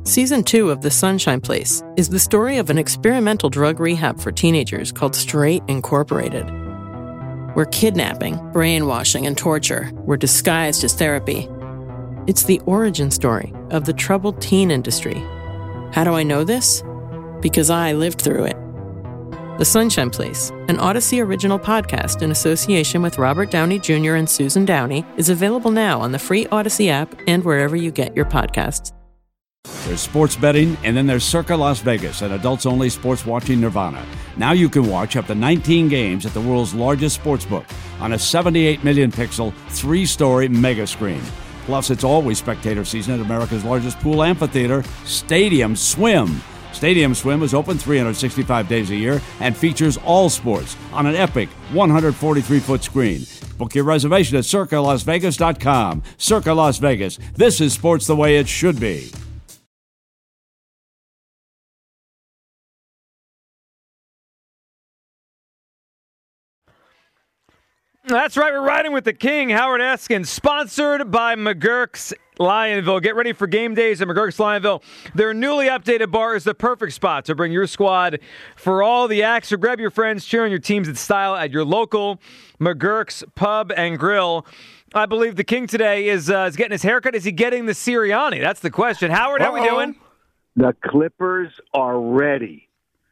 Season 2 of The Sunshine Place is the story of an experimental drug rehab for teenagers called Straight Incorporated, where kidnapping, brainwashing, and torture were disguised as therapy. It's the origin story of the troubled teen industry. How do I know this? Because I lived through it. The Sunshine Place, an Odyssey original podcast in association with Robert Downey Jr. and Susan Downey, is available now on the free Odyssey app and wherever you get your podcasts. There's sports betting, and then there's Circa Las Vegas, an adults-only sports watching nirvana. Now you can watch up to 19 games at the world's largest sportsbook on a 78 million pixel, 3-story mega screen. Plus, it's always spectator season at America's largest pool amphitheater, Stadium Swim. Stadium Swim is open 365 days a year and features all sports on an epic 143-foot screen. Book your reservation at CircaLasVegas.com. Circa Las Vegas. This is sports the way it should be. That's right, we're riding with the king, Howard Eskin, sponsored by McGurk's Lionville. Get ready for game days at McGurk's Lionville. Their newly updated bar is the perfect spot to bring your squad for all the acts. So grab your friends, cheer on your teams in style at your local McGurk's Pub and Grill. I believe the king today is getting his haircut. Is he getting the Sirianni? That's the question. Howard, how we doing? The Clippers are ready.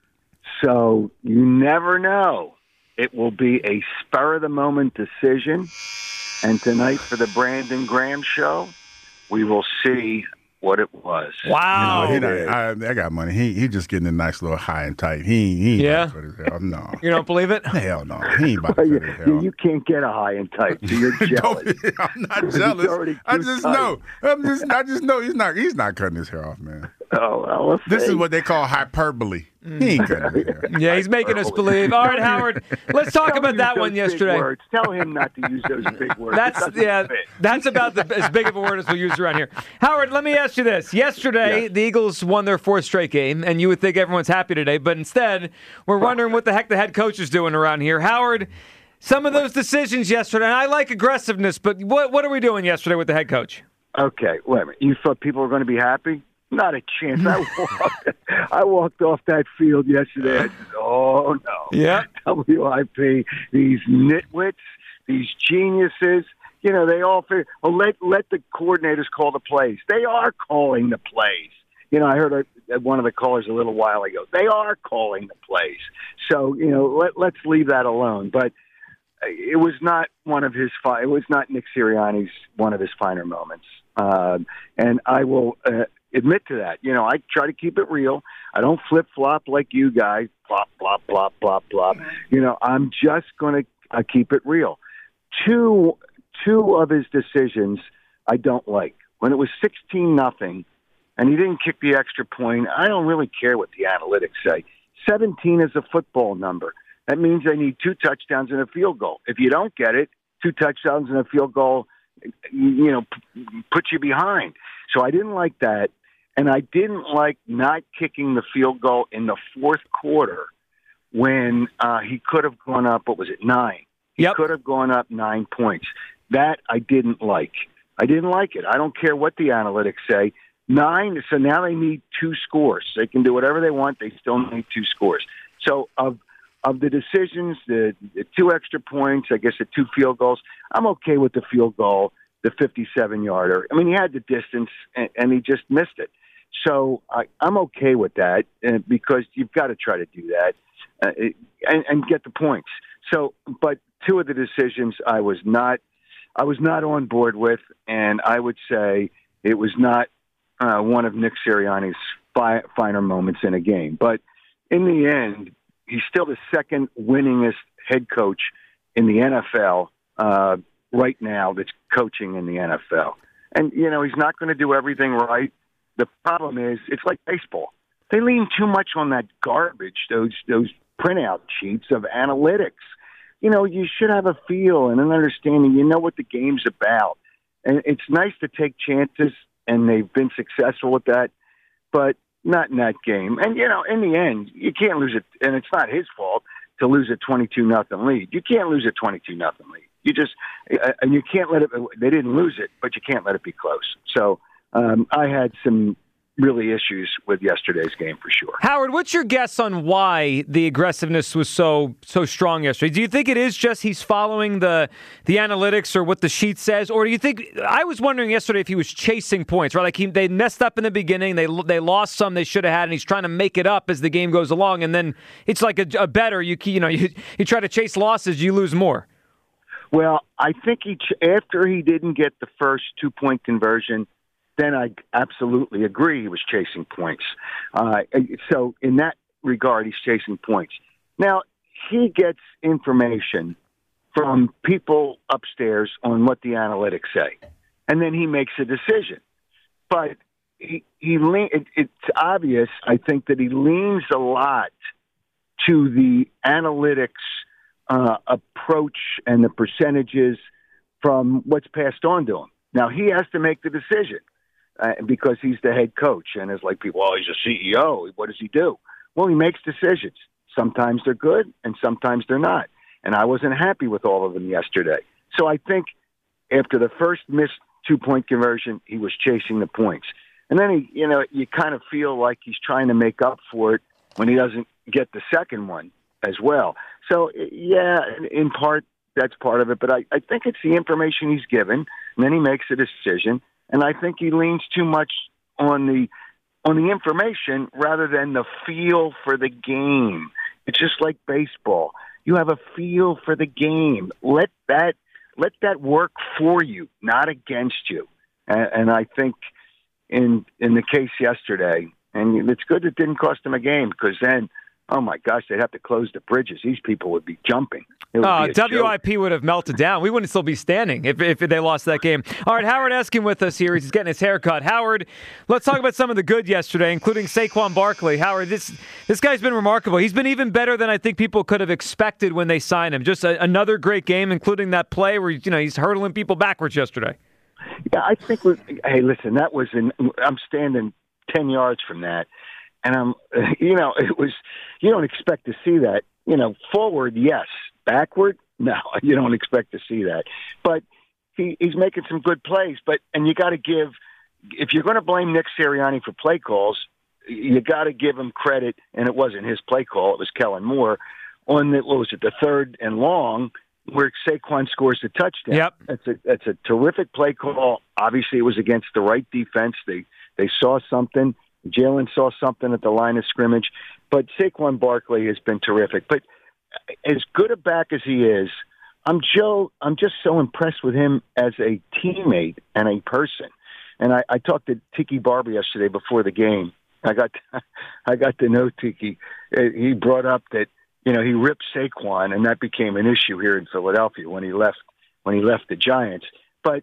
So you never know. It will be a spur-of-the-moment decision. And tonight for the Brandon Graham Show, we will see what it was. Wow. I got money. He just getting a nice little high and tight. He ain't about to cut his hair off. No. You don't believe it? Hell no. He ain't about to cut his hair off. You can't get a high and tight, so you're jealous. I'm not jealous. I just know. I just know he's not cutting his hair off, man. Oh, well, this is what they call hyperbole. He ain't cutting his hair. Yeah, he's making us believe. All right, Howard, let's talk about that one yesterday. Words. Tell him not to use those big words. That's about as big of a word as we'll use around here. Howard, let me ask you this. Yesterday, the Eagles won their 4th straight game, and you would think everyone's happy today, but instead, we're wondering what the heck the head coach is doing around here. Howard, some of those decisions yesterday, and I like aggressiveness, but what are we doing yesterday with the head coach? Okay, wait a minute. You thought people were going to be happy? Not a chance. I walked off that field yesterday. I said, oh, no. Yeah. WIP, these nitwits, these geniuses, they all figure, let the coordinators call the plays. They are calling the plays. I heard one of the callers a little while ago. They are calling the plays. So, let's leave that alone. But it was not it was not Nick Sirianni's one of his finer moments. And I will admit to that. I try to keep it real. I don't flip-flop like you guys, plop, plop, plop, plop, plop. I'm just going to keep it real. Two of his decisions I don't like. When it was 16-0, and he didn't kick the extra point, I don't really care what the analytics say. 17 is a football number. That means they need 2 touchdowns and a field goal. If you don't get it, 2 touchdowns and a field goal, put you behind. So I didn't like that. And I didn't like not kicking the field goal in the 4th quarter when he could have gone up, 9? He could have gone up 9 points. That I didn't like. I didn't like it. I don't care what the analytics say. 9, so now they need 2 scores. They can do whatever they want. They still need 2 scores. So of the decisions, the 2 extra points, I guess the 2 field goals, I'm okay with the field goal, the 57-yarder. I mean, he had the distance, and he just missed it. So I'm okay with that because you've got to try to do that and get the points. So, but 2 of the decisions I was not on board with, and I would say it was not one of Nick Sirianni's finer moments in a game. But in the end, he's still the 2nd winningest head coach in the NFL right now that's coaching in the NFL. And, he's not going to do everything right. The problem is, it's like baseball. They lean too much on that garbage, those printout sheets of analytics. You should have a feel and an understanding. You know what the game's about. And it's nice to take chances, and they've been successful with that, but not in that game. And, in the end, you can't lose it, and it's not his fault to lose a 22-0 lead. You can't lose a 22-0 lead. You just – and you can't let it – they didn't lose it, but you can't let it be close. So I had some really issues with yesterday's game for sure. Howard, what's your guess on why the aggressiveness was so strong yesterday? Do you think it is just he's following the analytics or what the sheet says, or do you think I was wondering yesterday if he was chasing points, right? Like they messed up in the beginning, they lost some they should have had, and he's trying to make it up as the game goes along, and then it's like a better you try to chase losses, you lose more. Well, I think after he didn't get the first 2-point conversion, then I absolutely agree he was chasing points. So in that regard, he's chasing points. Now, he gets information from people upstairs on what the analytics say, and then he makes a decision. But it's obvious, I think, that he leans a lot to the analytics approach and the percentages from what's passed on to him. Now, he has to make the decision. Because he's the head coach, and it's like people, he's a CEO. What does he do? Well, he makes decisions. Sometimes they're good, and sometimes they're not. And I wasn't happy with all of them yesterday. So I think after the first missed 2-point conversion, he was chasing the points. And then you kind of feel like he's trying to make up for it when he doesn't get the second one as well. So, yeah, in part, that's part of it. But I think it's the information he's given, and then he makes a decision. And I think he leans too much on the information rather than the feel for the game. It's just like baseball. You have a feel for the game. Let that work for you, not against you. And I think in the case yesterday, and it's good it didn't cost them a game, because then, oh my gosh, they'd have to close the bridges. These people would be jumping. WIP would have melted down. We wouldn't still be standing if they lost that game. All right, Howard Eskin with us here. He's getting his hair cut. Howard, let's talk about some of the good yesterday, including Saquon Barkley. Howard, this guy's been remarkable. He's been even better than I think people could have expected when they signed him. Just another great game, including that play where he's hurdling people backwards yesterday. Yeah, I think. Hey, listen, I'm standing 10 yards from that. And it was, you don't expect to see that, forward, yes, backward, no, you don't expect to see that. But he's making some good plays. And you got to if you're going to blame Nick Sirianni for play calls, you got to give him credit. And it wasn't his play call; it was Kellen Moore on the 3rd and long, where Saquon scores the touchdown. Yep, that's a terrific play call. Obviously, it was against the right defense. They saw something. Jalen saw something at the line of scrimmage, but Saquon Barkley has been terrific. But as good a back as he is, I'm just so impressed with him as a teammate and a person. And I talked to Tiki Barber yesterday before the game. I got to know Tiki. He brought up that he ripped Saquon, and that became an issue here in Philadelphia when he left the Giants. But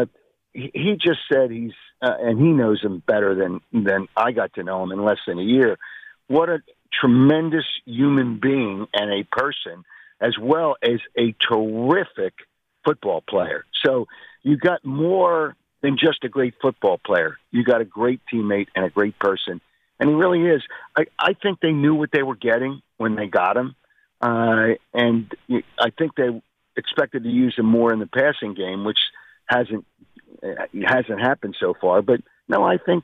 he just said he's and he knows him better than I got to know him in less than a year. What a tremendous human being and a person, as well as a terrific football player. So you got more than just a great football player. You got a great teammate and a great person. And he really is. I think they knew what they were getting when they got him. And I think they expected to use him more in the passing game, which hasn't happened so far. But no, I think,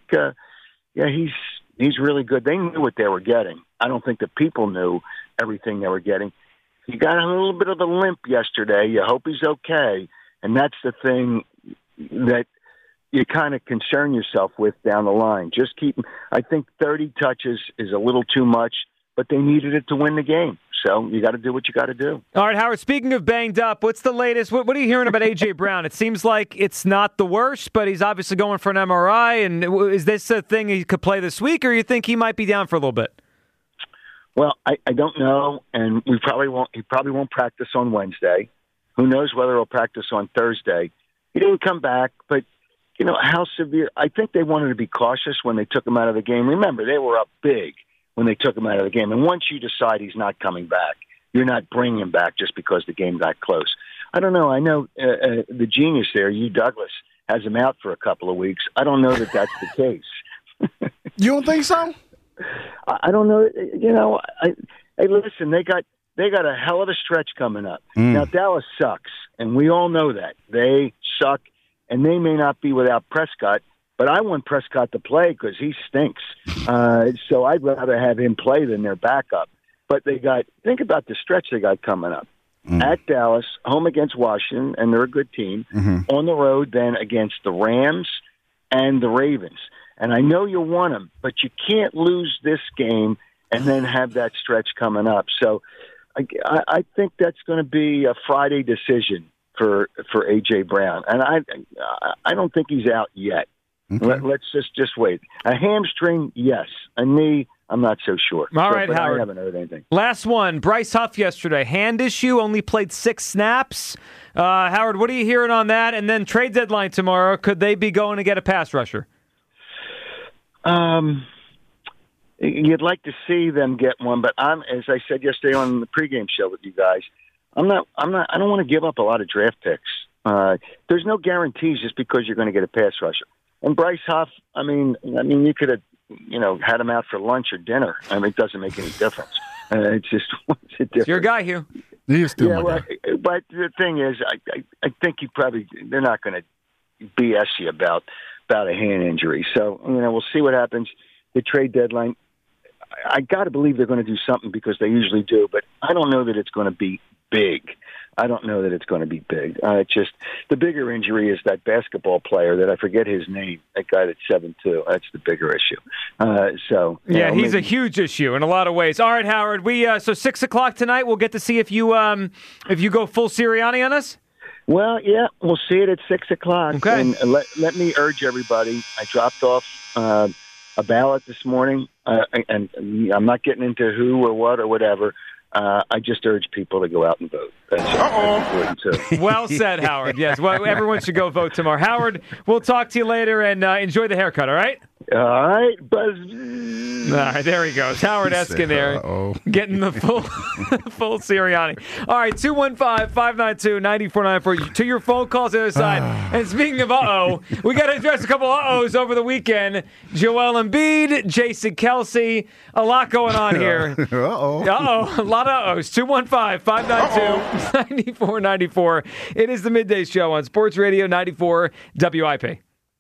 he's really good. They knew what they were getting. I don't think the people knew everything they were getting. He got a little bit of a limp yesterday. You hope he's okay. And that's the thing that you kind of concern yourself with down the line. Just I think 30 touches is a little too much, but they needed it to win the game. So you got to do what you got to do. All right, Howard, speaking of banged up, what's the latest? What are you hearing about A.J. Brown? It seems like it's not the worst, but he's obviously going for an MRI. And is this a thing he could play this week, or you think he might be down for a little bit? Well, I don't know, and he probably won't practice on Wednesday. Who knows whether he'll practice on Thursday. He didn't come back, but how severe? I think they wanted to be cautious when they took him out of the game. Remember, they were up big when they took him out of the game. And once you decide he's not coming back, you're not bringing him back just because the game got close. I don't know. I know the genius there, Hugh Douglas, has him out for a couple of weeks. I don't know that that's the case. You don't think so? I don't know. Hey, listen, they got a hell of a stretch coming up. Now, Dallas sucks, and we all know that. They suck, and they may not be without Prescott, But I want Prescott to play because he stinks. So I'd rather have him play than their backup. But think about the stretch they got coming up. At Dallas, home against Washington, and they're a good team. On the road, then against the Rams and the Ravens. And I know you want them, but you can't lose this game and then have that stretch coming up. So I think that's going to be a Friday decision for A.J. Brown. And I don't think he's out yet. Okay. Let's just wait. A hamstring, yes. A knee, I'm not so sure. All right, Howard. I haven't heard anything. Last one. Bryce Huff yesterday. Hand issue, only played 6 snaps. Howard, what are you hearing on that? And then trade deadline tomorrow. Could they be going to get a pass rusher? You'd like to see them get one, but as I said yesterday on the pregame show with you guys, I don't want to give up a lot of draft picks. There's no guarantees just because you're going to get a pass rusher. And Bryce Huff, I mean, you could have, had him out for lunch or dinner. I mean, it doesn't make any difference. It's just what's the difference? It's your guy, Hugh. He is still my guy. But the thing is, I think they're not going to BS you about a hand injury. So we'll see what happens. The trade deadline. I got to believe they're going to do something because they usually do, but I don't know that it's going to be big. It's just the bigger injury is that basketball player that I forget his name, that guy that's 7'2". That's the bigger issue. He's a huge issue in a lot of ways. All right, Howard, so 6 o'clock tonight, we'll get to see if you go full Sirianni on us? Well, yeah, we'll see it at 6 o'clock. Okay. And let me urge everybody, I dropped off a ballot this morning, and I'm not getting into who or what or whatever. I just urge people to go out and vote. That's important, too. Well said, Howard. Yes, well, everyone should go vote tomorrow. Howard, we'll talk to you later, and enjoy the haircut, all right? All right, buzz. All right, there he goes. Howard Eskin there, getting the full Sirianni. All right, 215-592-9494. To your phone calls the other side. And speaking of we got to address a couple uh-ohs over the weekend. Joel Embiid, Jason Kelce, a lot going on here. A lot of uh-ohs. 215-592-9494. It is the Midday Show on Sports Radio 94 WIP.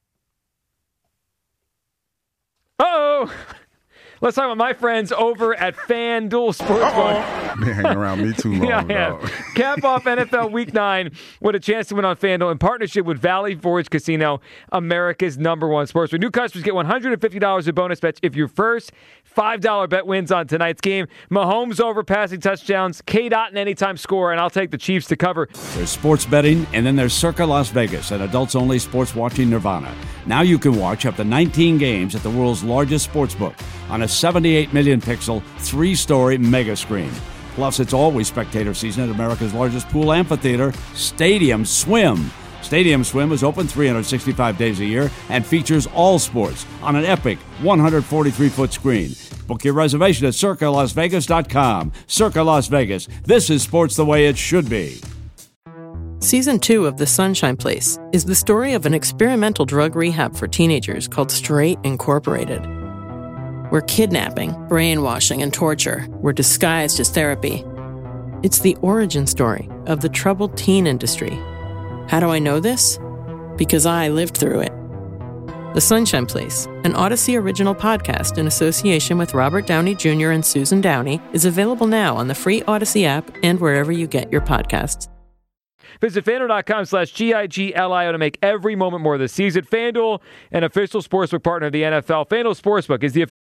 Let's talk about my friends over at FanDuel Sportsbook. Been hanging around me too long. Cap off NFL Week 9 with a chance to win on FanDuel in partnership with Valley Forge Casino, America's #1 sportsbook. New customers get $150 in bonus bets if your first $5 bet wins on tonight's game. Mahomes over passing touchdowns, K-Dot and anytime score, and I'll take the Chiefs to cover. There's sports betting, and then there's Circa Las Vegas, an adults-only sports watching nirvana. Now you can watch up to 19 games at the world's largest sportsbook on a 78 million pixel, 3-story mega screen. Plus, it's always spectator season at America's largest pool amphitheater, Stadium Swim. Stadium Swim is open 365 days a year and features all sports on an epic 143-foot screen. Book your reservation at CircaLasVegas.com. Circa Las Vegas. This is sports the way it should be. Season 2 of The Sunshine Place is the story of an experimental drug rehab for teenagers called Straight Incorporated, where kidnapping, brainwashing, and torture were disguised as therapy. It's the origin story of the troubled teen industry. How do I know this? Because I lived through it. The Sunshine Place, an Odyssey original podcast in association with Robert Downey Jr. and Susan Downey, is available now on the free Odyssey app and wherever you get your podcasts. Visit FanDuel.com/GIGLIO to make every moment more this season. FanDuel, an official sportsbook partner of the NFL. FanDuel Sportsbook is the...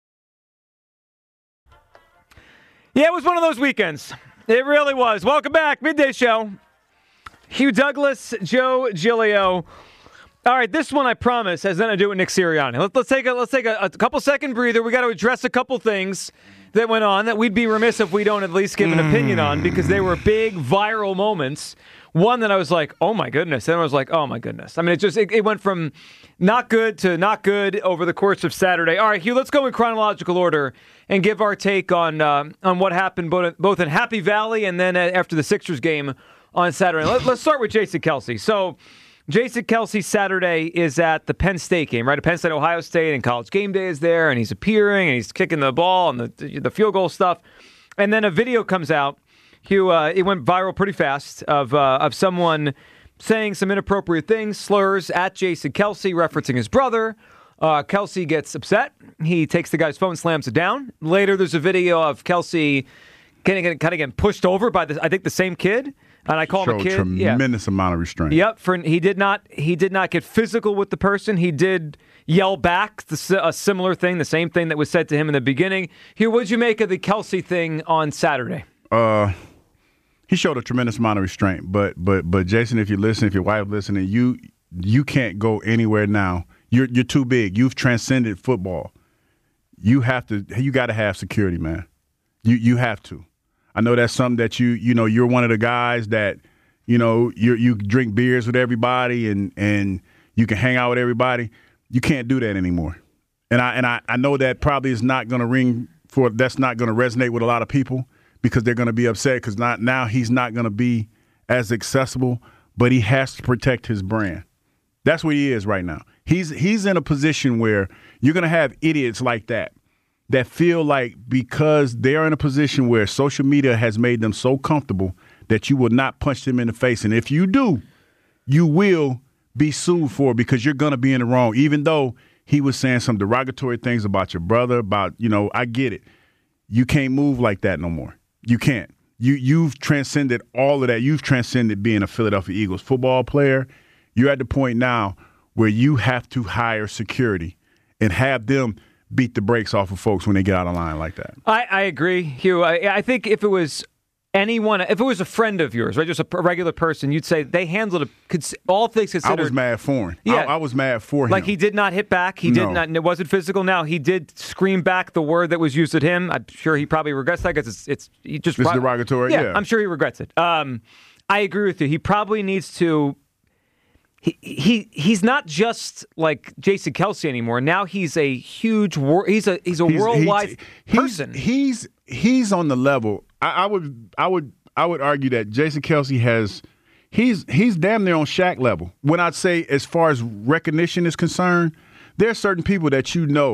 Yeah, it was one of those weekends. It really was. Welcome back. Midday Show. Hugh Douglas, Joe Giglio. All right, this one I promise has nothing to do with Nick Sirianni. Let's take a couple second breather. We got to address a couple things that went on that we'd be remiss if we don't at least give an opinion on, because they were big viral moments. One that I was like, oh my goodness. Then I was like, oh my goodness. I mean, it went from not good to not good over the course of Saturday. All right, Hugh, let's go in chronological order and give our take on what happened both in Happy Valley and then after the Sixers game on Saturday. Let's start with Jason Kelce. So Jason Kelce Saturday is at the Penn State game, right? Penn State, Ohio State, and College Game Day is there, and he's appearing, and he's kicking the ball and the field goal stuff. And then a video comes out. Hugh, it went viral pretty fast of someone saying some inappropriate things, slurs at Jason Kelce, referencing his brother, Kelce gets upset. He takes the guy's phone, slams it down. Later, there's a video of Kelce kind of getting pushed over by I think the same kid. And I call him a kid. Tremendous amount of restraint. Yep. He did not get physical with the person. He did yell back a similar thing, the same thing that was said to him in the beginning. Hugh, what did you make of the Kelce thing on Saturday? He showed a tremendous amount of restraint. But Jason, if you listen, if your wife listening, you can't go anywhere now. You're too big. You've transcended football. You got to have security, man. You have to. I know that's something that you're one of the guys that, you drink beers with everybody and you can hang out with everybody. You can't do that anymore. And I know that probably is not going to that's not going to resonate with a lot of people because they're going to be upset because now he's not going to be as accessible, but he has to protect his brand. That's what he is right now. He's in a position where you're going to have idiots like that feel like because they're in a position where social media has made them so comfortable that you will not punch them in the face. And if you do, you will be sued for it because you're going to be in the wrong, even though he was saying some derogatory things about your brother, I get it. You can't move like that no more. You can't. You've transcended all of that. You've transcended being a Philadelphia Eagles football player. You're at the point now where you have to hire security and have them beat the brakes off of folks when they get out of line like that. I agree, Hugh. I think if it was anyone, if it was a friend of yours, right, just a regular person, you'd say they handled it, all things considered. I was mad for him. Yeah. I was mad for him. Like he did not hit back. He did not. It wasn't physical. Now he did scream back the word that was used at him. I'm sure he probably regrets that because it's derogatory. Yeah, I'm sure he regrets it. I agree with you. He probably needs to. He's not just like Jason Kelce anymore. Now he's a huge he's a worldwide person. He's on the level. I would argue that Jason Kelce he's damn near on Shaq level. When I'd say as far as recognition is concerned, there are certain people that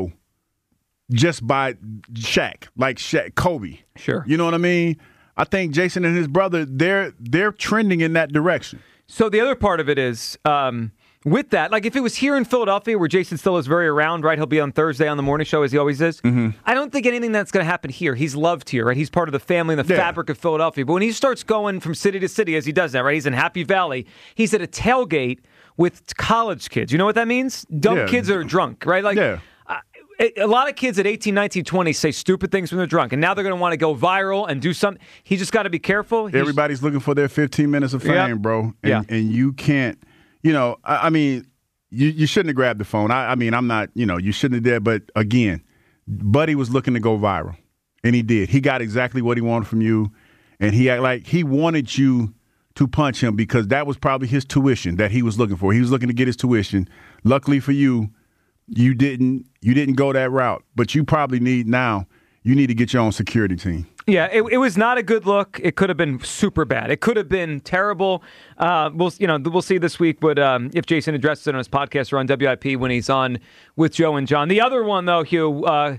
just by Shaq, like Shaq, Kobe. Sure. You know what I mean? I think Jason and his brother, they're trending in that direction. So the other part of it is, with that, like if it was here in Philadelphia where Jason still is very around, right? He'll be on Thursday on the morning show as he always is. Mm-hmm. I don't think anything that's going to happen here. He's loved here, right? He's part of the family and the fabric of Philadelphia. But when he starts going from city to city, as he does that, right? He's in Happy Valley. He's at a tailgate with college kids. You know what that means? Dumb kids that are drunk, right? Like, a lot of kids at 18, 19, 20 say stupid things when they're drunk, and now they're going to want to go viral and do something. He just got to be careful. Everybody's looking for their 15 minutes of fame, bro. And you can't, I mean, you shouldn't have grabbed the phone. I mean, I'm not, you shouldn't have did. But again, Buddy was looking to go viral, and he did. He got exactly what he wanted from you, and he wanted you to punch him because that was probably his tuition that he was looking for. He was looking to get his tuition. Luckily for you, you didn't go that route, but you probably need to get your own security team. Yeah, it was not a good look. It could have been super bad. It could have been terrible. We'll see this week. But if Jason addresses it on his podcast or on WIP when he's on with Joe and John. The other one though, Hugh,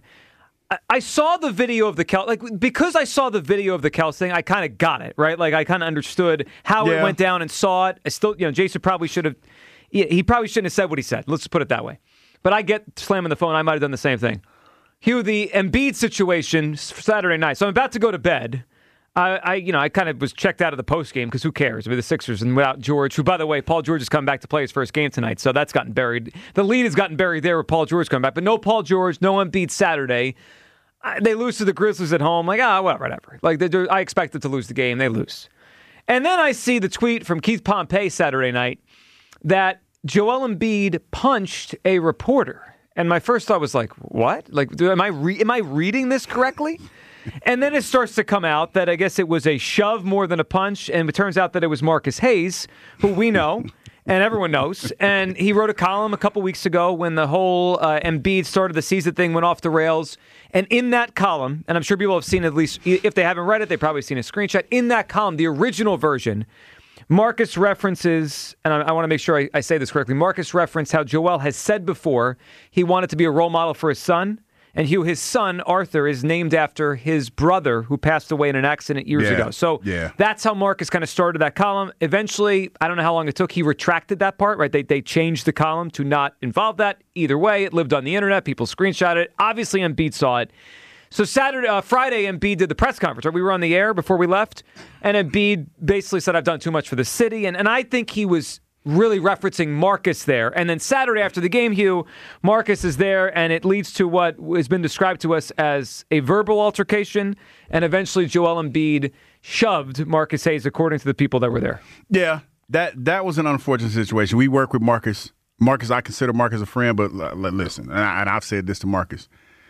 I saw the video of the Kelce, because I saw the video of the Kelce thing, I kind of got it, right? Like I kind of understood how it went down and saw it. I still, Jason probably should have. He probably shouldn't have said what he said. Let's put it that way. But I get slamming the phone. I might have done the same thing. Hugh, the Embiid situation Saturday night. So I'm about to go to bed. I kind of was checked out of the postgame because who cares? With the Sixers and without George, who, by the way, Paul George is coming back to play his first game tonight. So that's gotten buried. The lead has gotten buried there with Paul George coming back. But no Paul George, no Embiid Saturday. They lose to the Grizzlies at home. Like, whatever. Like, I expected to lose the game. They lose. And then I see the tweet from Keith Pompey Saturday night that Joel Embiid punched a reporter. And my first thought was like, what? Like, am I reading this correctly? And then it starts to come out that I guess it was a shove more than a punch. And it turns out that it was Marcus Hayes, who we know and everyone knows. And he wrote a column a couple weeks ago when the whole Embiid started the season thing went off the rails. And in that column, and I'm sure people have seen at least, if they haven't read it, they've probably seen a screenshot. In that column, the original version, Marcus references, and I want to make sure I say this correctly, Marcus referenced how Joel has said before he wanted to be a role model for his son, And Hugh, his son, Arthur, is named after his brother who passed away in an accident years ago. So that's how Marcus kind of started that column. Eventually, I don't know how long it took, he retracted that part, right? They changed the column to not involve that. Either way, it lived on the internet. People screenshot it. Obviously, Embiid saw it. So Friday, Embiid did the press conference. Right? We were on the air before we left, and Embiid basically said, I've done too much for the city. And I think he was really referencing Marcus there. And then Saturday after the game, Hugh, Marcus is there, and it leads to what has been described to us as a verbal altercation, and eventually Joel Embiid shoved Marcus Hayes, according to the people that were there. Yeah, that was an unfortunate situation. We work with Marcus. Marcus, I consider Marcus a friend, but listen, and I've said this to Marcus.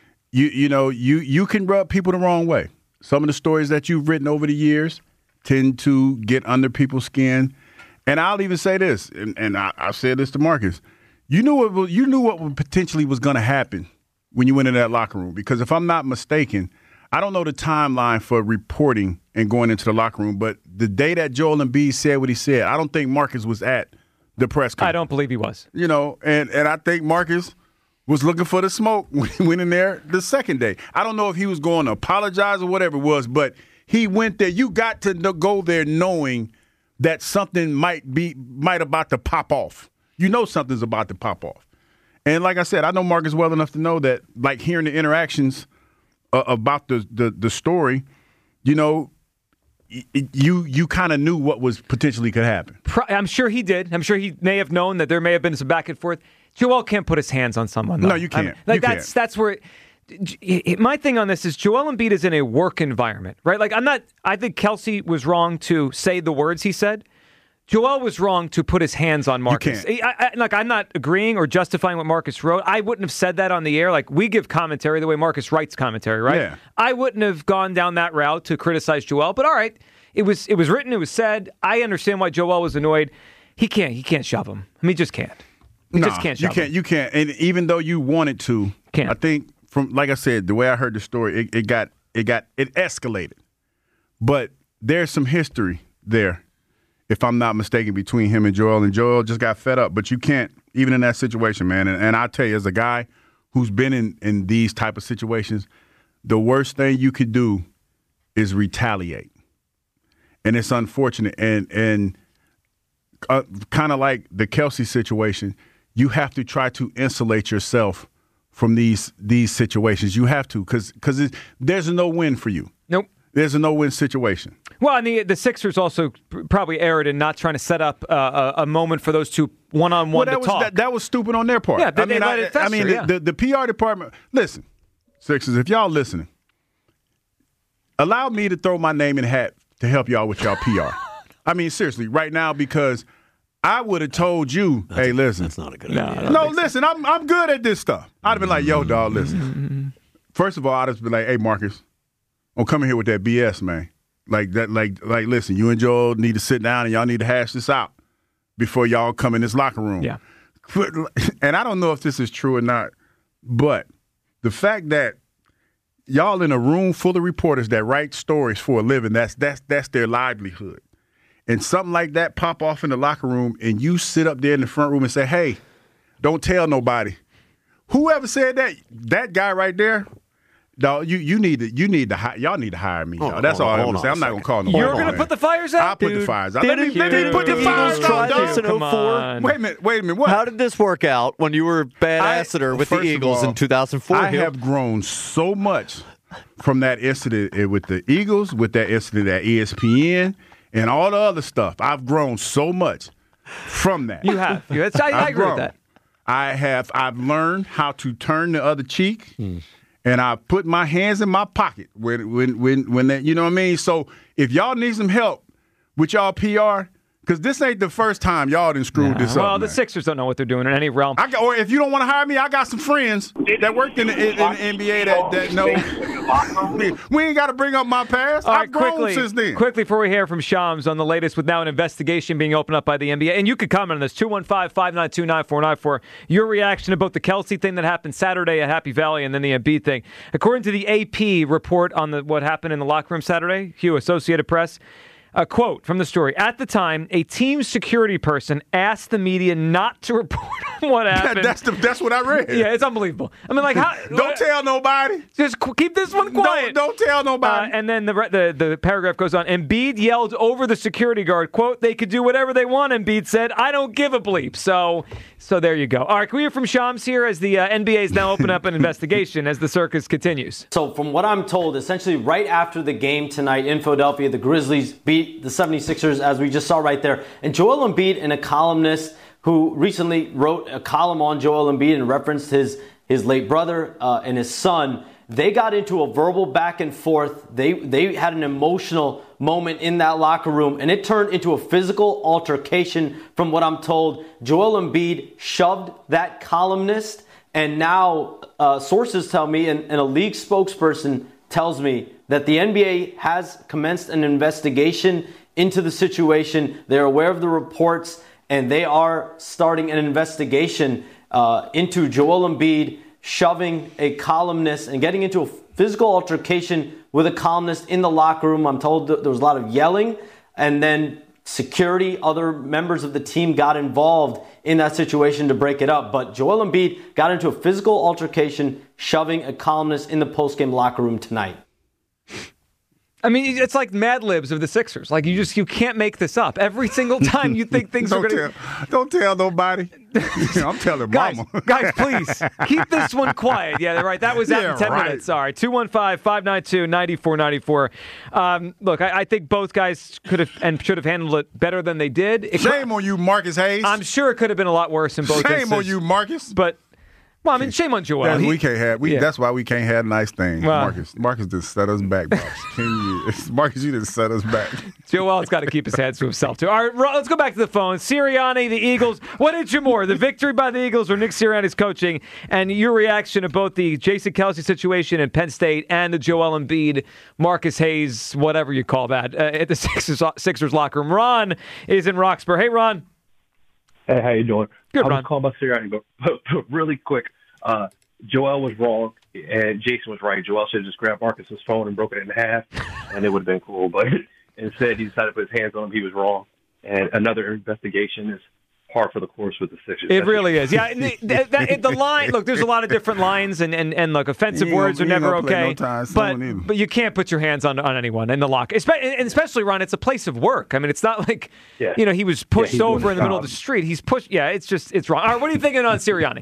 You can rub people the wrong way. Some of the stories that you've written over the years tend to get under people's skin. And I'll even say this, and I said this to Marcus. You knew what potentially was going to happen when you went into that locker room. Because if I'm not mistaken, I don't know the timeline for reporting and going into the locker room, but the day that Joel Embiid said what he said, I don't think Marcus was at the press conference. I don't believe he was. And I think Marcus was looking for the smoke when he went in there the second day. I don't know if he was going to apologize or whatever it was, but he went there. You got to go there knowing that something might about to pop off. You know something's about to pop off. And like I said, I know Marcus well enough to know that, like, hearing the interactions about the story, you kind of knew what was potentially could happen. I'm sure he did. I'm sure he may have known that there may have been some back and forth. Joel can't put his hands on someone, though. No, you can't. That's where my thing on this is Joel Embiid is in a work environment, right? Like, I think Kelsey was wrong to say the words he said. Joel was wrong to put his hands on Marcus. I'm not agreeing or justifying what Marcus wrote. I wouldn't have said that on the air. Like, we give commentary the way Marcus writes commentary, right? Yeah. I wouldn't have gone down that route to criticize Joel. But all right, it was written, it was said. I understand why Joel was annoyed. He can't shove him. I mean, he just can't. Just can't shove him. You can't. And even though you wanted to, I think from, like I said, the way I heard the story, it escalated. But there's some history there, if I'm not mistaken, between him and Joel just got fed up. But you can't, even in that situation, man. And I tell you, as a guy who's been in these type of situations, the worst thing you could do is retaliate. And it's unfortunate. And kind of like the Kelsey situation, you have to try to insulate yourself from these situations. You have to, because there's a no-win for you. Nope. There's a no-win situation. Well, and the Sixers also probably erred in not trying to set up a moment for those two one-on-one to talk. That was stupid on their part. Yeah, they let it fester, the PR department, listen, Sixers, if y'all listening, allow me to throw my name in the hat to help y'all with y'all PR. I mean, seriously, right now, because I would have told you, hey, listen. That's not a good idea. No, listen, I'm good at this stuff. I'd have been like, yo, dog, listen. First of all, I'd have been like, hey, Marcus, don't come in here with that BS, man. Like, listen, you and Joel need to sit down and y'all need to hash this out before y'all come in this locker room. Yeah. And I don't know if this is true or not, but the fact that y'all in a room full of reporters that write stories for a living, that's their livelihood. And something like that pop off in the locker room, and you sit up there in the front room and say, hey, don't tell nobody. Whoever said that, that guy right there, dog, y'all need to hire me. Dog. That's all I'm going to say. I'm not going to call nobody. You're going to put the fires out? I'll put the fires out. Let me put the fires out, dog. Come on. Wait a minute. What? How did this work out when you were ambassador with the Eagles in 2004? I have grown so much from that incident with the Eagles, with that incident at ESPN, and all the other stuff. I've grown so much from that. You have. I agree with that. I've learned how to turn the other cheek, and I put my hands in my pocket when that, you know what I mean? So if y'all need some help with y'all PR, because this ain't the first time y'all done screwed this up. Well, the man. Sixers don't know what they're doing in any realm. Or if you don't want to hire me, I got some friends that worked in the NBA that know. We ain't got to bring up my past. I've grown since then. Quickly, before we hear from Shams on the latest with now an investigation being opened up by the NBA, and you could comment on this, 215-592-9494, your reaction to both the Kelsey thing that happened Saturday at Happy Valley and then the Embiid thing. According to the AP report on what happened in the locker room Saturday, Hugh, Associated Press, A quote from the story. At the time, a team security person asked the media not to report on what happened. That's what I read. Yeah, it's unbelievable. I mean, like, how? Don't tell nobody. Just keep this one quiet. Don't tell nobody. And then the paragraph goes on. Embiid yelled over the security guard, quote, "They could do whatever they want," Embiid said. "I don't give a bleep." So there you go. All right, can we hear from Shams here as the NBA is now opening up an investigation as the circus continues? So from what I'm told, essentially right after the game tonight in Philadelphia, the Grizzlies beat the 76ers, as we just saw right there. And Joel Embiid, and a columnist who recently wrote a column on Joel Embiid and referenced his late brother and his son, they got into a verbal back and forth. They had an emotional moment in that locker room, and it turned into a physical altercation. From what I'm told, Joel Embiid shoved that columnist, and now sources tell me, and a league spokesperson tells me, that the NBA has commenced an investigation into the situation. They're aware of the reports, and they are starting an investigation into Joel Embiid shoving a columnist and getting into a physical altercation with a columnist in the locker room. I'm told that there was a lot of yelling, and then security, other members of the team got involved in that situation to break it up. But Joel Embiid got into a physical altercation, shoving a columnist in the postgame locker room tonight. I mean, it's like Mad Libs of the Sixers. Like, you can't make this up. Every single time you think things are going to... Don't tell nobody. I'm telling Mama. Guys, please, keep this one quiet. Yeah, right. That was out in 10 minutes. Sorry. 215-592-9494. Look, I think both guys could have and should have handled it better than they did. Shame on you, Marcus Hayes. I'm sure it could have been a lot worse in both instances. Shame on you, Marcus. But... Well, I mean, shame on Joel. That's why we can't have nice things, well, Marcus just set us back, boss. Marcus, you just set us back. Joel's got to keep his hands to himself, too. All right, let's go back to the phone. Sirianni, the Eagles. What did you more, the victory by the Eagles or Nick Sirianni's coaching? And your reaction to both the Jason Kelce situation in Penn State and the Joel Embiid, Marcus Hayes, whatever you call that, at the Sixers locker room. Ron is in Roxborough. Hey, Ron. Hey, how you doing? Good, Ron. I was calling about Sirianni, but really quick. Joel was wrong, and Jason was right. Joel should have just grabbed Marcus's phone and broke it in half, and it would have been cool. But instead, he decided to put his hands on him. He was wrong. And another investigation is par for the course with the Sixers. It really is. Yeah, the line, look, there's a lot of different lines, and look, offensive words are never okay. But you can't put your hands on anyone in the locker. And especially, Ron, it's a place of work. I mean, it's not like, he was pushed over in the middle of the street. He's pushed. Yeah, it's wrong. All right, what are you thinking on Sirianni?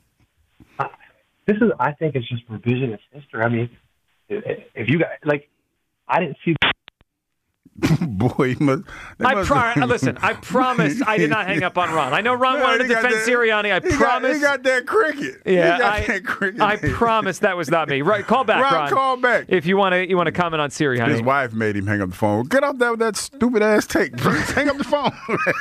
I think it's just revisionist history. I mean, if you guys, I didn't see. Boy, listen, I promise I did not hang up on Ron. I know Ron wanted to defend Sirianni. I promise. He got that cricket. Yeah, I promise that was not me. Right, call back, Ron. Call back. If you want to comment on Sirianni. His wife made him hang up the phone. Get off there with that stupid ass take. Hang up the phone.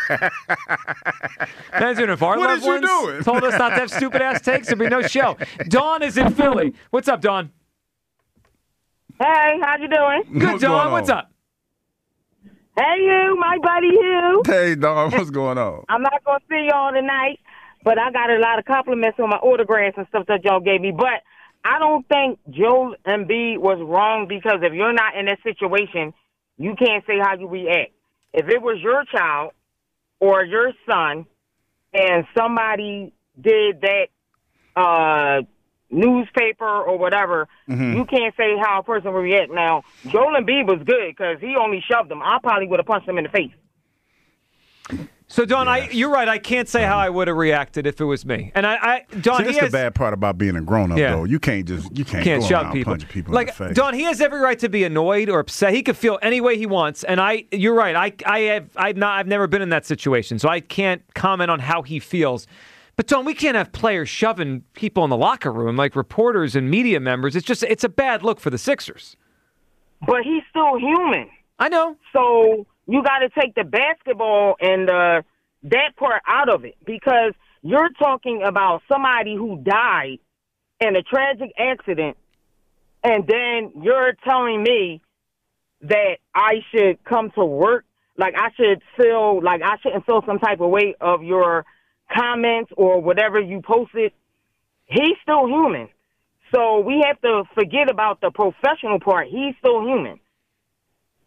Imagine if our loved ones told us not to have stupid ass takes, there'd be no show. Dawn is in Philly. What's up, Dawn? Hey, how you doing? Good, Dawn. What's up? Hey, you, my buddy Hugh. Hey, Dawn, what's going on? I'm not going to see y'all tonight, but I got a lot of compliments on my autographs and stuff that y'all gave me. But I don't think Joel Embiid was wrong because if you're not in that situation, you can't say how you react. If it was your child or your son and somebody did that newspaper or whatever, you can't say how a person will react. Now, Joel Embiid was good because he only shoved him. I probably would have punched him in the face. So, Dawn, you're right. I can't say how I would have reacted if it was me. And Dawn, that's the bad part about being a grown up, though. You can't go shove people. Punch people in the face. Dawn, he has every right to be annoyed or upset. He could feel any way he wants. And you're right. I've never been in that situation, so I can't comment on how he feels. But, Dawn, we can't have players shoving people in the locker room like reporters and media members. It's a bad look for the Sixers. But he's still human. I know. So you got to take the basketball and that part out of it because you're talking about somebody who died in a tragic accident, and then you're telling me that I should come to work, like I shouldn't feel some type of way of your comments or whatever you posted. He's still human. So we have to forget about the professional part. He's still human.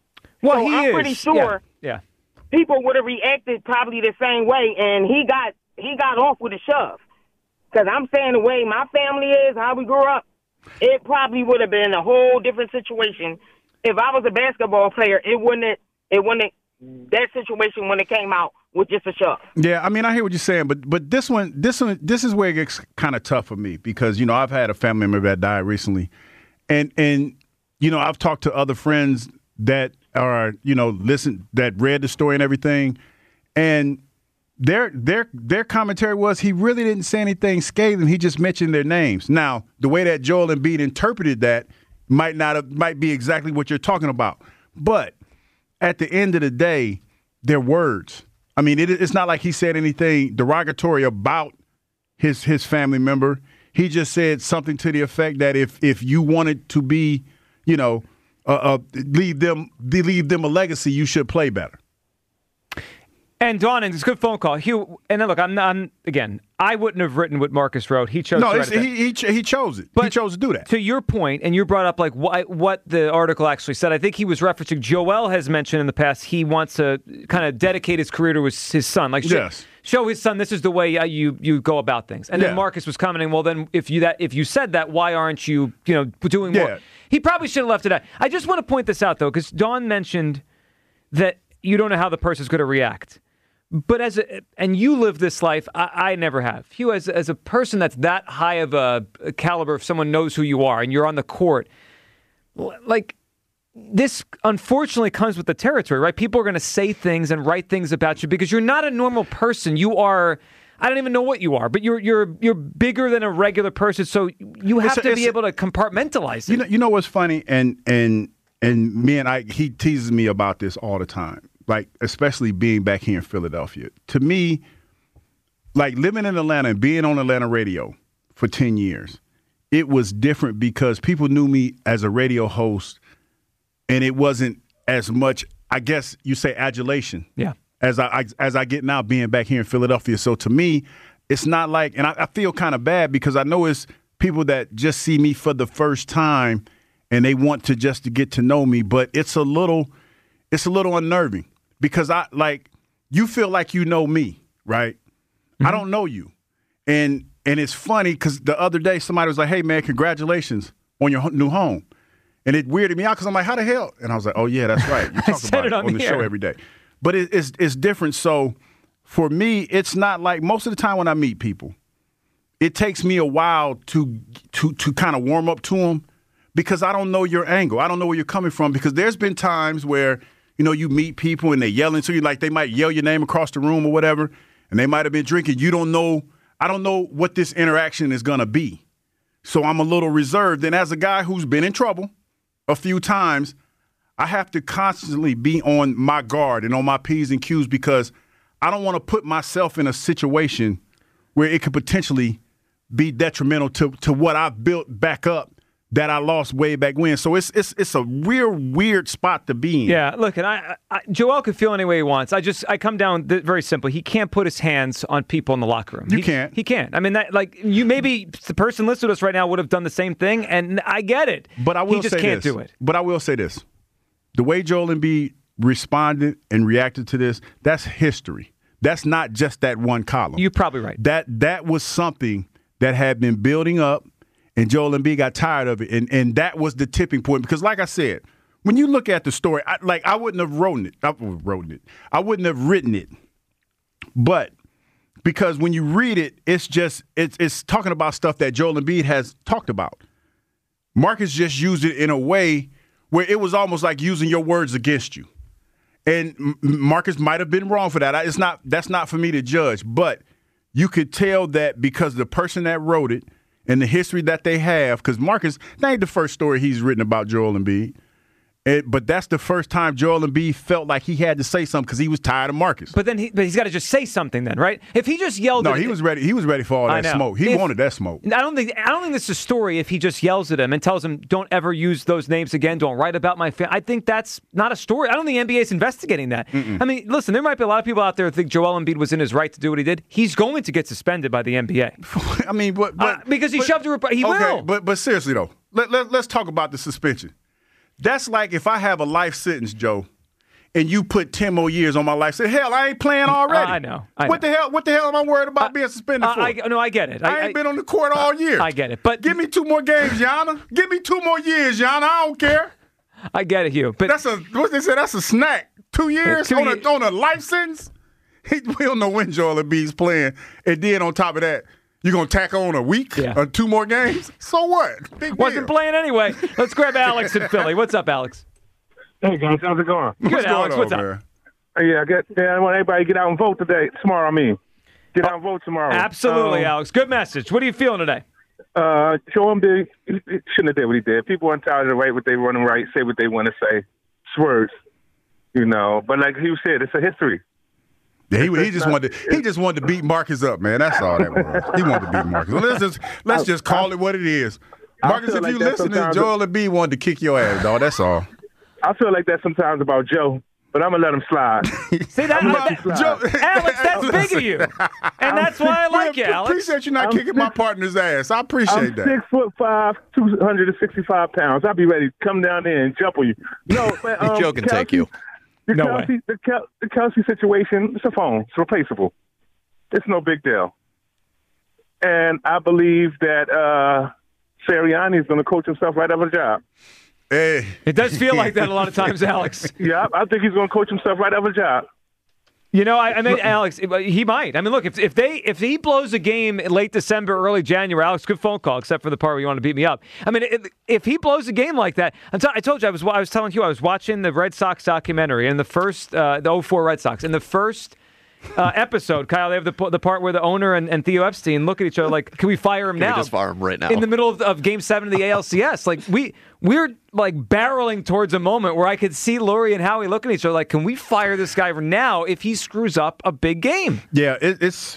Well, so I'm pretty sure people would have reacted probably the same way, and he got off with a shove. Because I'm saying the way my family is, how we grew up, it probably would have been a whole different situation. If I was a basketball player, it wouldn't that situation when it came out was just a shove. Yeah, I mean, I hear what you're saying, but this is where it gets kind of tough for me because, you know, I've had a family member that died recently. And you know, I've talked to other friends that are, you know, that read the story and everything. And their commentary was he really didn't say anything scathing. He just mentioned their names. Now, the way that Joel Embiid interpreted that might be exactly what you're talking about. But at the end of the day, they're words. I mean, it's not like he said anything derogatory about his family member. He just said something to the effect that if you wanted to be, you know, leave them a legacy, you should play better. And Dawn, and it's a good phone call. Hugh, and then look, I wouldn't have written what Marcus wrote. He chose. No, he chose it. He chose to do that. To your point, and you brought up like what the article actually said. I think he was referencing. Joel has mentioned in the past he wants to kind of dedicate his career to his son. Like, show his son this is the way you go about things. And then Marcus was commenting, well, then if you said that, why aren't you doing more? He probably should have left it out. I just want to point this out though, because Dawn mentioned that you don't know how the person's going to react. But and you live this life, I never have. Hugh, as a person that's that high of a caliber, if someone knows who you are and you're on the court, like this unfortunately comes with the territory, right? People are going to say things and write things about you because you're not a normal person. You are, I don't even know what you are, but you're bigger than a regular person, so you have to be able to compartmentalize it. You know what's funny, and me and he teases me about this all the time. Like, especially being back here in Philadelphia. To me, like living in Atlanta and being on Atlanta radio for 10 years, it was different because people knew me as a radio host and it wasn't as much, I guess you say, adulation as I get now being back here in Philadelphia. So to me, it's not like, and I feel kind of bad because I know it's people that just see me for the first time and they want to get to know me, but it's a little unnerving. Because you feel like you know me, right? Mm-hmm. I don't know you. And it's funny because the other day somebody was like, hey, man, congratulations on your new home. And it weirded me out because I'm like, how the hell? And I was like, oh, yeah, that's right. You talk about it on the show every day. But it's different. So for me, it's not like most of the time when I meet people, it takes me a while to kind of warm up to them because I don't know your angle. I don't know where you're coming from because there's been times where – you know, you meet people and they're yelling to you, like they might yell your name across the room or whatever, and they might have been drinking. You don't know. I don't know what this interaction is going to be. So I'm a little reserved. And as a guy who's been in trouble a few times, I have to constantly be on my guard and on my P's and Q's because I don't want to put myself in a situation where it could potentially be detrimental to what I've built back up that I lost way back when. So it's a real weird spot to be in. Yeah, look, and Joel could feel any way he wants. I come down very simple. He can't put his hands on people in the locker room. He can't. He can't. I mean, maybe the person listening to us right now would have done the same thing, and I get it. But I will he just say can't this. do it. But I will say this. The way Joel Embiid responded and reacted to this, that's history. That's not just that one column. You're probably right. That was something that had been building up. And Joel Embiid got tired of it, and that was the tipping point. Because, like I said, when you look at the story, I wouldn't have written it. I wouldn't have written it. But because when you read it, it's talking about stuff that Joel Embiid has talked about. Marcus just used it in a way where it was almost like using your words against you. And Marcus might have been wrong for that. That's not for me to judge. But you could tell that because the person that wrote it and the history that they have, because Marcus, that ain't the first story he's written about Joel Embiid. But that's the first time Joel Embiid felt like he had to say something because he was tired of Marcus. But he's got to just say something then, right? If he just yelled he was ready. He was ready for all that smoke. He wanted that smoke. I don't think this is a story if he just yells at him and tells him, don't ever use those names again. Don't write about my family. I think that's not a story. I don't think the NBA is investigating that. Mm-mm. I mean, listen, there might be a lot of people out there who think Joel Embiid was in his right to do what he did. He's going to get suspended by the NBA. I mean, because he shoved a he will. But seriously, though, let's talk about the suspension. That's like if I have a life sentence, Joe, and you put 10 more years on my life. Say, hell, I ain't playing already. I know. What the hell am I worried about being suspended for? I get it. I ain't been on the court all year. I get it. But give me 2 more games, Yana. Give me 2 more years, Yana. I don't care. I get it, Hugh. But what they say, that's a snack. 2 years on a life sentence? We don't know when Joel Embiid's playing. And then on top of that, you're going to tack on a week or 2 more games? So what? Wasn't playing anyway. Let's grab Alex in Philly. What's up, Alex? Hey, guys. How's it going? Good, Alex. What's up? Yeah, I want everybody to get out and vote today. Tomorrow, Get out and vote tomorrow. Absolutely, Alex. Good message. What are you feeling today? Show him he shouldn't have did what he did. People are entitled to write what they want to write, say what they want to say. Swerves, But like he said, it's a history. Yeah, he just wanted to beat Marcus up, man. That's all that was. He wanted to beat Marcus. Well, let's just call it what it is. Marcus, if you listen, Joel Embiid wanted to kick your ass, dog. That's all. I feel like that sometimes about Joe, but I'm gonna let him slide. See Alex, that's big of you, and that's why I like you, Alex. Appreciate you not kicking my partner's ass. I appreciate that. I'm 6'5", 265 pounds. I'll be ready to come down there and jump on you. No, but, Joe can take you. The Kelsey situation, it's a phone. It's replaceable. It's no big deal. And I believe that Sirianni is going to coach himself right out of a job. Hey. It does feel like that a lot of times, Alex. Yeah, I think he's going to coach himself right out of a job. I mean, Alex, he might. I mean, look, if he blows a game in late December, early January, Alex, good phone call, except for the part where you want to beat me up. I mean, if he blows a game like that, I told you, I was telling you, I was watching the Red Sox documentary in the first, the 04 Red Sox, in the first episode, Kyle, they have the part where the owner and Theo Epstein look at each other like, can we fire him now? Can we just fire him right now? In the middle of Game 7 of the ALCS. Like, we're like barreling towards a moment where I could see Laurie and Howie looking at each other like, can we fire this guy now if he screws up a big game? Yeah, it's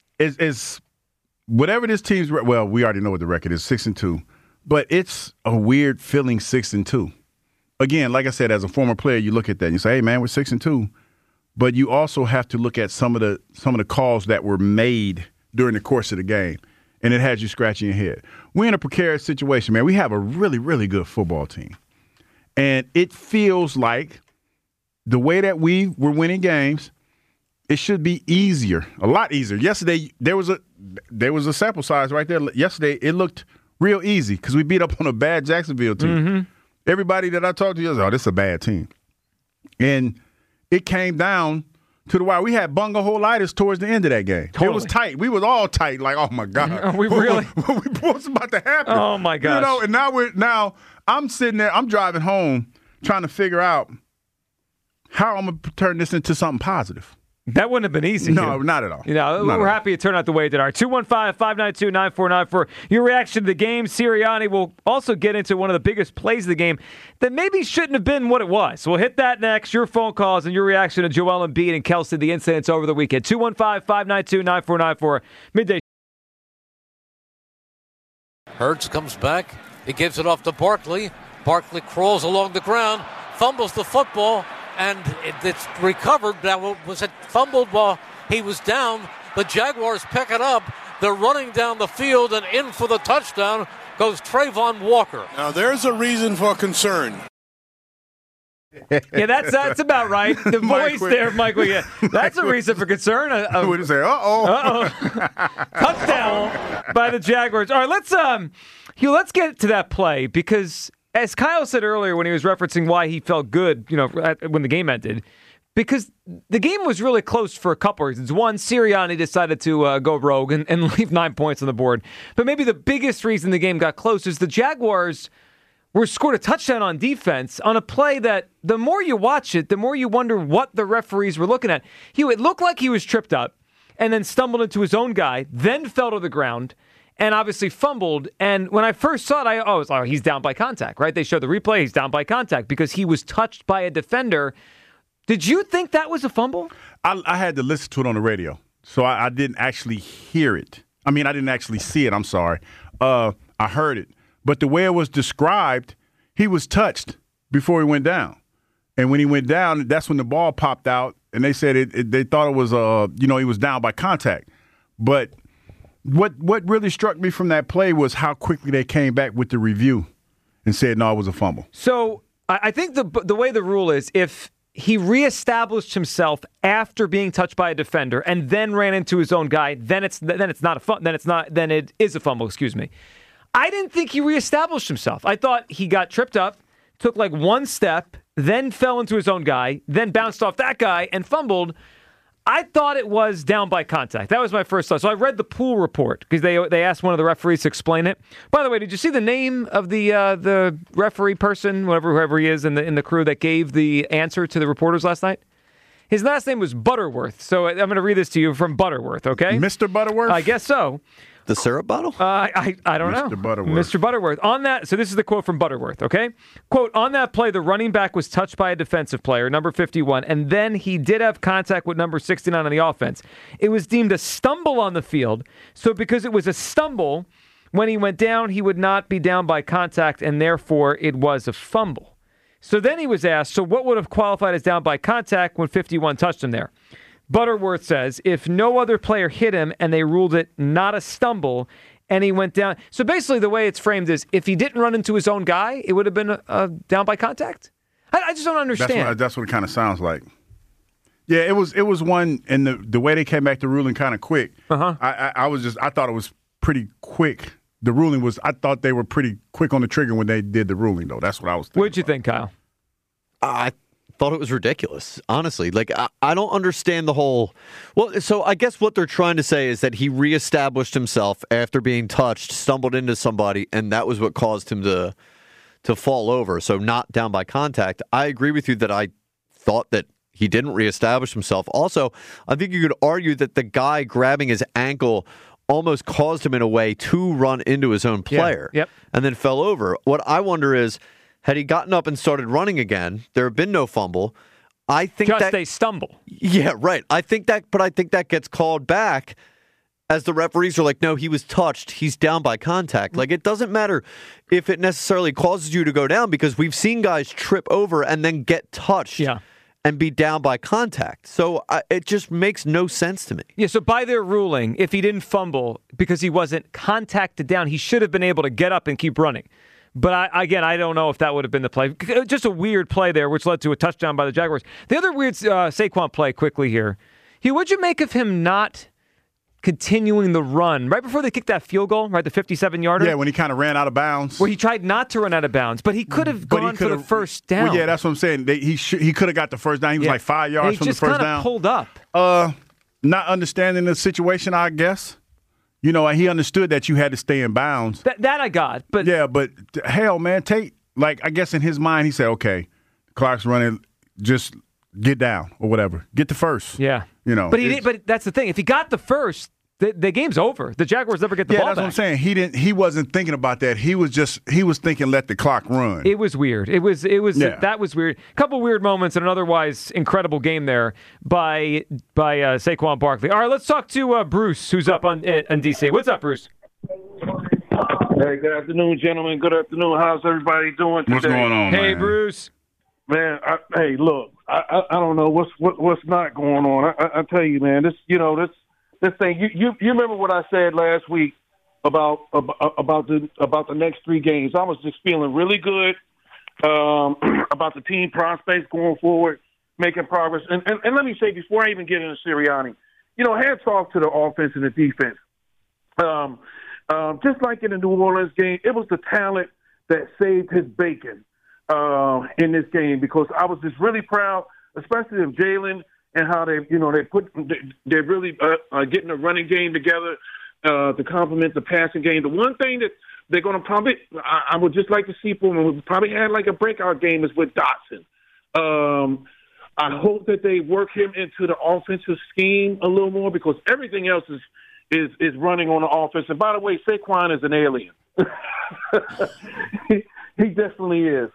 whatever this team's, well, we already know what the record is, 6-2, but it's a weird feeling 6-2. Again, like I said, as a former player, you look at that and you say, hey, man, we're 6-2. But you also have to look at some of the calls that were made during the course of the game, and it has you scratching your head. We're in a precarious situation, man. We have a really, really good football team, and it feels like the way that we were winning games, it should be easier, a lot easier. Yesterday there was a sample size right there. Yesterday it looked real easy because we beat up on a bad Jacksonville team. Mm-hmm. Everybody that I talked to was, oh, this is a bad team, and it came down to the wire. We had bungaholitis towards the end of that game. Totally. It was tight. We was all tight. Like, oh my God, we really? What's about to happen? Oh my gosh! And now I'm sitting there. I'm driving home trying to figure out how I'm gonna turn this into something positive. That wouldn't have been easy. No, not at all. We're happy it turned out the way it did. All right, 215-592-9494. Your reaction to the game. Sirianni will also get into one of the biggest plays of the game that maybe shouldn't have been what it was. We'll hit that next. Your phone calls and your reaction to Joel Embiid and Kelsey, the incidents over the weekend. 215-592-9494. Midday. Hurts comes back. He gives it off to Barkley. Barkley crawls along the ground, fumbles the football, and it's recovered. That was it fumbled while he was down. The Jaguars pick it up. They're running down the field, and in for the touchdown goes Trayvon Walker. Now, there's a reason for concern. Yeah, that's about right. The voice there, Michael. Yeah, that's a reason for concern. I would say, touchdown by the Jaguars. All right, let's get to that play because, as Kyle said earlier when he was referencing why he felt good, when the game ended, because the game was really close for a couple reasons. One, Sirianni decided to go rogue and leave 9 points on the board. But maybe the biggest reason the game got close is the Jaguars were scored a touchdown on defense on a play that the more you watch it, the more you wonder what the referees were looking at. It looked like he was tripped up and then stumbled into his own guy, then fell to the ground, and obviously fumbled. And when I first saw it, I was like, he's down by contact, right? They showed the replay, he's down by contact because he was touched by a defender. Did you think that was a fumble? I had to listen to it on the radio, so I didn't actually hear it. I mean, I didn't actually see it. I'm sorry. I heard it. But the way it was described, he was touched before he went down. And when he went down, that's when the ball popped out, and they said they thought it was, he was down by contact. But what really struck me from that play was how quickly they came back with the review and said, no, it was a fumble. So I think the way the rule is, if he reestablished himself after being touched by a defender and then ran into his own guy, then it is a fumble, excuse me. I didn't think he reestablished himself. I thought he got tripped up, took like one step, then fell into his own guy, then bounced off that guy and fumbled. I thought it was down by contact. That was my first thought. So I read the pool report because they asked one of the referees to explain it. By the way, did you see the name of the referee person, whoever he is in the crew that gave the answer to the reporters last night? His last name was Butterworth. So I'm going to read this to you from Butterworth, okay? Mr. Butterworth? I guess so. The syrup bottle? I don't know. Mr. Butterworth. Mr. Butterworth. On that, so this is the quote from Butterworth, okay? Quote, on that play, the running back was touched by a defensive player, number 51, and then he did have contact with number 69 on the offense. It was deemed a stumble on the field, so because it was a stumble, when he went down, he would not be down by contact, and therefore it was a fumble. So then he was asked, so what would have qualified as down by contact when 51 touched him there? Butterworth says, if no other player hit him and they ruled it not a stumble and he went down. So basically the way it's framed is if he didn't run into his own guy, it would have been down by contact. I just don't understand. That's what it kind of sounds like. Yeah, it was one, and the way they came back to ruling kind of quick. Uh-huh. I thought it was pretty quick. The ruling was, I thought they were pretty quick on the trigger when they did the ruling, though. That's what I was thinking. What'd you think, Kyle? I thought it was ridiculous, honestly. Like, I don't understand the whole... Well, so I guess what they're trying to say is that he reestablished himself after being touched, stumbled into somebody, and that was what caused him to fall over. So not down by contact. I agree with you that I thought that he didn't reestablish himself. Also, I think you could argue that the guy grabbing his ankle almost caused him in a way to run into his own player and then fell over. What I wonder is, had he gotten up and started running again, there had been no fumble. I think just a stumble. Yeah, right. I think that gets called back as the referees are like, no, he was touched. He's down by contact. Like, it doesn't matter if it necessarily causes you to go down because we've seen guys trip over and then get touched and be down by contact. So it just makes no sense to me. Yeah, so by their ruling, if he didn't fumble because he wasn't contacted down, he should have been able to get up and keep running. But I don't know if that would have been the play. Just a weird play there, which led to a touchdown by the Jaguars. The other weird Saquon play quickly here. What'd you make of him not continuing the run right before they kicked that field goal, right, the 57-yarder? Yeah, when he kind of ran out of bounds. Where he tried not to run out of bounds, but he could have gone for the first down. Well, yeah, that's what I'm saying. He could have got the first down. He was like 5 yards from the first down. He just kind of pulled up. Not understanding the situation, I guess. You know, he understood that you had to stay in bounds. That I got, but yeah, but hell, man, I guess in his mind he said, okay, the clock's running, just get down or whatever, get the first. Yeah, you know. But that's the thing. If he got the first, the game's over. The Jaguars never get the ball back. Yeah, that's what I'm saying. He wasn't thinking about that. He was thinking let the clock run. It was weird. It was that was weird. A couple weird moments and an otherwise incredible game there by Saquon Barkley. All right, let's talk to Bruce, who's up on DC. What's up, Bruce? Hey, good afternoon, gentlemen. Good afternoon. How's everybody doing today? What's going on, Hey, man? Bruce. Man, hey, look, I don't know what's not going on. I tell you, man, this thing. You remember what I said last week about the next three games? I was just feeling really good about the team prospects going forward, making progress. And let me say before I even get into Sirianni, hats off to the offense and the defense. Just like in the New Orleans game, it was the talent that saved his bacon in this game because I was just really proud, especially of Jalen and how they're really getting a running game together to complement the passing game. The one thing that they're going to probably, I would just like to see from them, probably had like a breakout game is with Dotson. I hope that they work him into the offensive scheme a little more because everything else is running on the offense. And by the way, Saquon is an alien. he definitely is.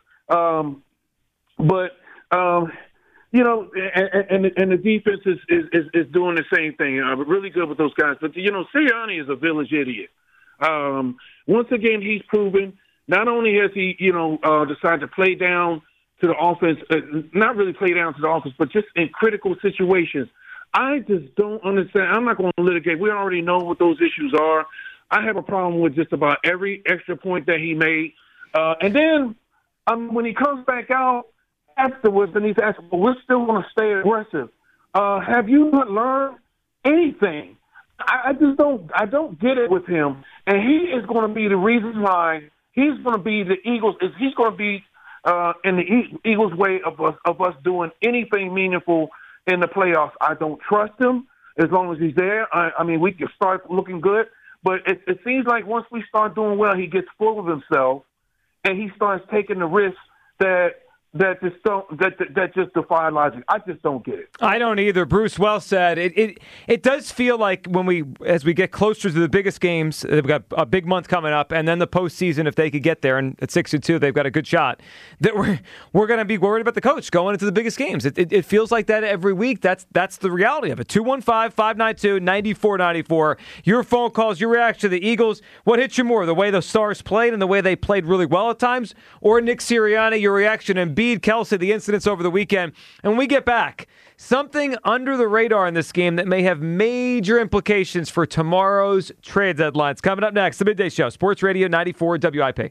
And the defense is doing the same thing. Really good with those guys. But, Sirianni is a village idiot. Once again, he's proven not only has he, decided to play down to the offense, not really play down to the offense, but just in critical situations. I just don't understand. I'm not going to litigate. We already know what those issues are. I have a problem with just about every extra point that he made. And then when he comes back out afterwards, and he's asking, well, we're still going to stay aggressive. Have you not learned anything? I just don't get it with him. And he is going to be the reason why he's going to be the Eagles. He's going to be in the Eagles' way of us doing anything meaningful in the playoffs. I don't trust him as long as he's there. I mean, we can start looking good, but it seems like once we start doing well, he gets full of himself and he starts taking the risks that just defy logic. I just don't get it. I don't either. Bruce, well said. It does feel like as we get closer to the biggest games, they've got a big month coming up, and then the postseason, if they could get there, and at 6-2, they've got a good shot. That we're going to be worried about the coach going into the biggest games. It feels like that every week. That's the reality of it. 215-592-9494. Your phone calls, your reaction to the Eagles. What hit you more, the way the Stars played and the way they played really well at times, or Nick Sirianni, your reaction to Embiid, Kelsey, the incidents over the weekend? And when we get back, something under the radar in this game that may have major implications for tomorrow's trade deadlines. Coming up next, the Midday Show, Sports Radio 94 WIP.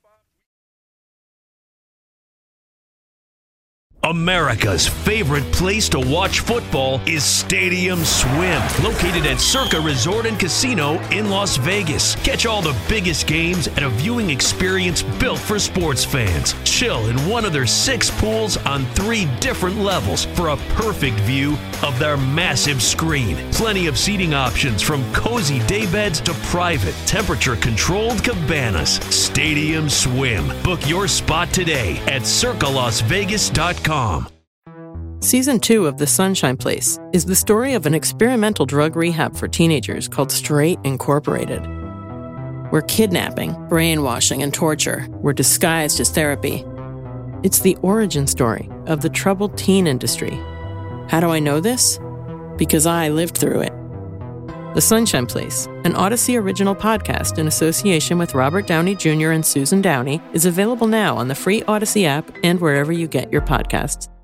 America's favorite place to watch football is Stadium Swim, located at Circa Resort and Casino in Las Vegas. Catch all the biggest games at a viewing experience built for sports fans. Chill in one of their 6 pools on 3 different levels for a perfect view of their massive screen. Plenty of seating options from cozy daybeds to private, temperature-controlled cabanas. Stadium Swim. Book your spot today at circalasvegas.com. Season 2 of The Sunshine Place is the story of an experimental drug rehab for teenagers called Straight Incorporated, where kidnapping, brainwashing, and torture were disguised as therapy. It's the origin story of the troubled teen industry. How do I know this? Because I lived through it. The Sunshine Place, an Odyssey original podcast in association with Robert Downey Jr. and Susan Downey, is available now on the free Odyssey app and wherever you get your podcasts.